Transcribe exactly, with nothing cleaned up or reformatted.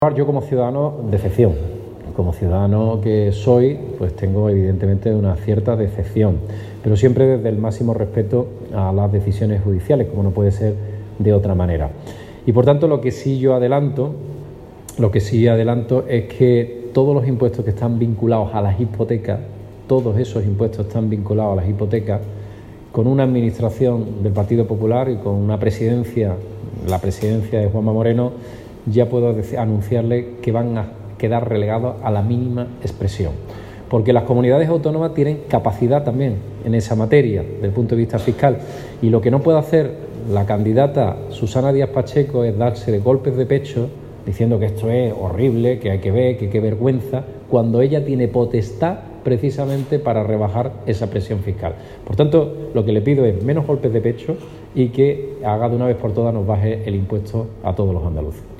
Yo como ciudadano, decepción. Como ciudadano que soy, pues tengo evidentemente una cierta decepción, pero siempre desde el máximo respeto a las decisiones judiciales, como no puede ser de otra manera. Y por tanto, lo que sí yo adelanto, lo que sí adelanto es que todos los impuestos que están vinculados a las hipotecas, todos esos impuestos están vinculados a las hipotecas, con una administración del Partido Popular y con una presidencia, la presidencia de Juanma Moreno, ya puedo decir, anunciarle que van a quedar relegados a la mínima expresión, porque las comunidades autónomas tienen capacidad también en esa materia desde el punto de vista fiscal, y lo que no puede hacer la candidata Susana Díaz Pacheco es darse de golpes de pecho diciendo que esto es horrible, que hay que ver, que qué vergüenza, cuando ella tiene potestad precisamente para rebajar esa presión fiscal. Por tanto, lo que le pido es menos golpes de pecho y que haga de una vez por todas nos baje el impuesto a todos los andaluces.